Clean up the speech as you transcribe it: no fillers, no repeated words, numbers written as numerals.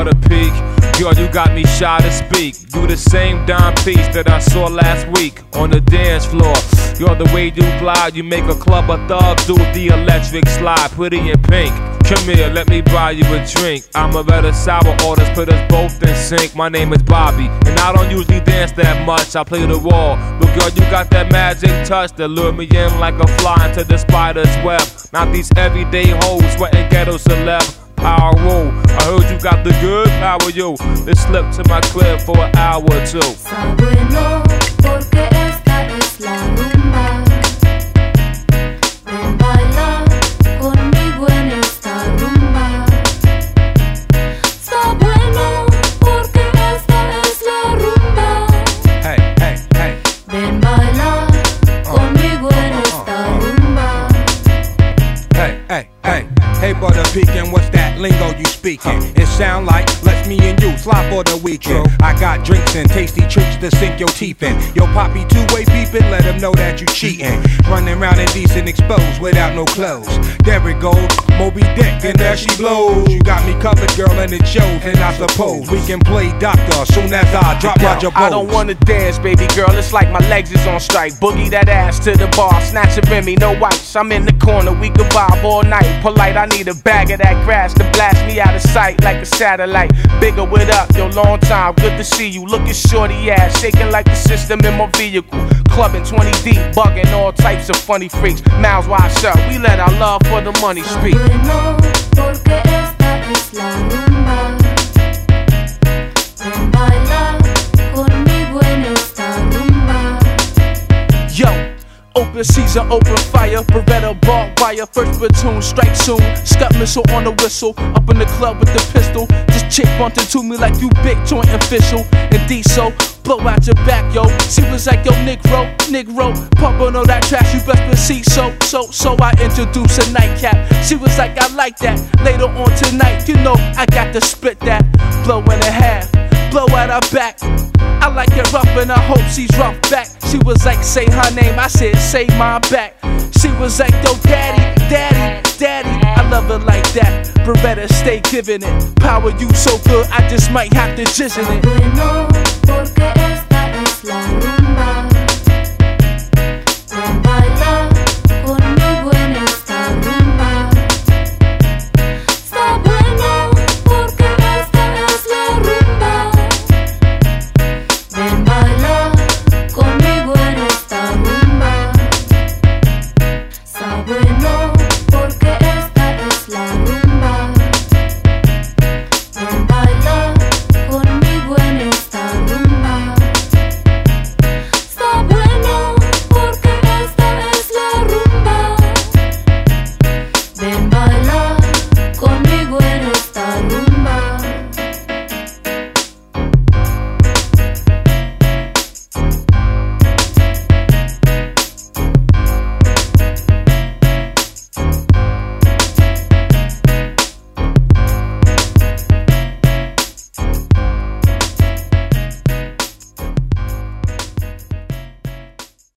the peak. Girl, you got me shy to speak. Do the same dime piece that I saw last week on the dance floor. You're the way you glide, you make a club of thugs do the electric slide. Pretty in pink, come here, let me buy you a drink. I'm a better sour orders, put us both in sync. My name is Bobby, and I don't usually dance that much. I play the wall, but girl, you got that magic touch that lure me in like a fly into the spider's web. Not these everyday hoes sweating ghetto celeb. Power roll, I heard you got the good power, yo. Let's slip to my crib for an hour or two. Está bueno porque esta es la rumba. Ven baila conmigo en esta rumba. Está bueno porque esta es la rumba. Hey, hey, hey. Ven baila conmigo en esta rumba. Hey, hey, hey. Hey, brother Pekin, what's that lingo you speaking? It sound like let's me and you slop for the weekend. I got drinks and tasty treats to sink your teeth in. Yo, poppy two-way peeping, let them know that you cheating. Running around indecent exposed without no clothes. There it goes, Moby Dick, and there she blows. You got me covered, girl, and it shows. And I suppose we can play doctor soon as I drop Roger Bowles. I don't wanna dance, baby girl, it's like my legs is on strike. Boogie that ass to the bar, snatch a Remy, no ice. I'm in the corner, we can vibe all night. Polite, I need a bag of that grass to blast me out of sight like a satellite. Bigger, what up? Yo, long time, good to see you. Looking shorty ass, shaking like the system in my vehicle. Clubbing 20 deep, bugging all types of funny freaks. Mouths wide shut, we let our love for the money speak. Bueno porque esta es la rumba. Ven baila conmigo en esta rumba. Yo, open season, open fire, Beretta barbed wire, first platoon, strike soon. Scott missile on the whistle, up in the club with the pistol. This chick bumped into me like you big joint official. And D-so, blow out your back, yo. She was like, yo, Negro, pumping all that trash, you best believe. So I introduced a nightcap. She was like, I like that. Later on tonight, you know, I got to spit that. Blow in a half, blow out her back. I like it rough and I hope she's rough back. She was like, say her name, I said, say my back. She was like, yo, daddy, I love her like that. Beretta, stay giving it. Power you so good, I just might have to jizz in it. Bueno porque esta es la rumba.